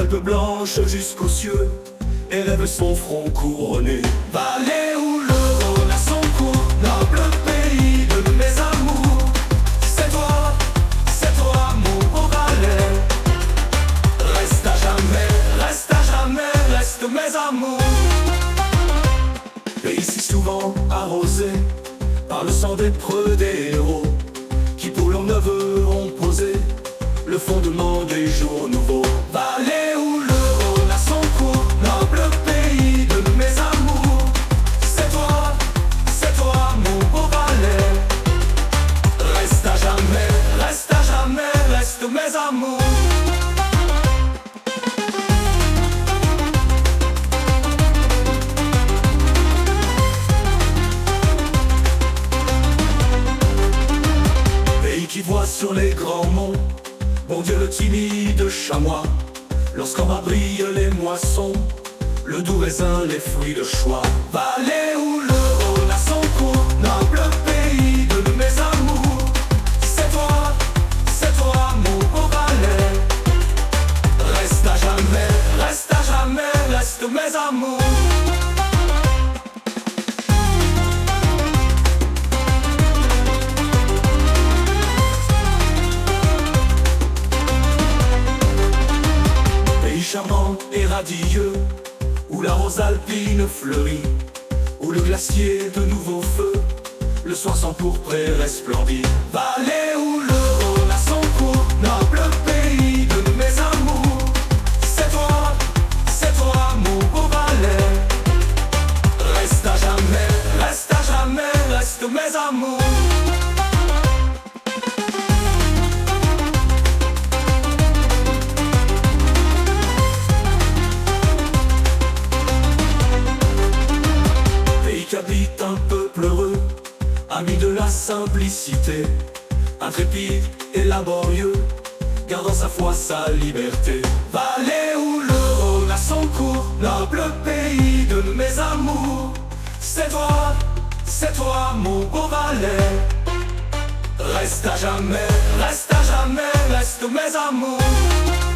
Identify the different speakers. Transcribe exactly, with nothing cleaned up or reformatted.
Speaker 1: Alpes blanches jusqu'aux cieux, et rêve son front couronné. Vallée où le Rhône a son cours, noble pays de mes amours. C'est toi, c'est toi mon beau Valais. Reste à jamais, reste à jamais, reste mes amours. Pays si souvent arrosé par le sang des preux des héros, qui pour leurs neveux ont posé le fondement des jours nouveaux. Vallée où le Rhône a son cours, noble pays de mes amours. C'est toi, c'est toi mon beau Valais. Reste à jamais, reste à jamais, reste mes amours. Qui voit sur les grands monts, bon Dieu le timide chamois, lorsqu'en bas brillent les moissons, le doux raisin, les fruits de choix. Vallée où le Rhône a son cours, noble pays de mes amours. C'est toi, c'est toi mon beau Valais. Reste à jamais, reste à jamais, reste mes amours. Charmant et radieux, où la rose alpine fleurit, où le glacier de nouveaux feux, le soir s'empourprait resplendit. Vallée où le Rhône a son cours, noble pays de mes amours. C'est toi, c'est toi mon beau Valais. Reste à jamais, reste à jamais, reste mes amours. Qu'habite un peuple heureux, ami de la simplicité, intrépide et laborieux, gardant sa foi, sa liberté. Vallée où le Rhône a son cours, noble pays de mes amours. C'est toi, c'est toi mon beau Valais. Reste à jamais, reste à jamais, reste mes amours.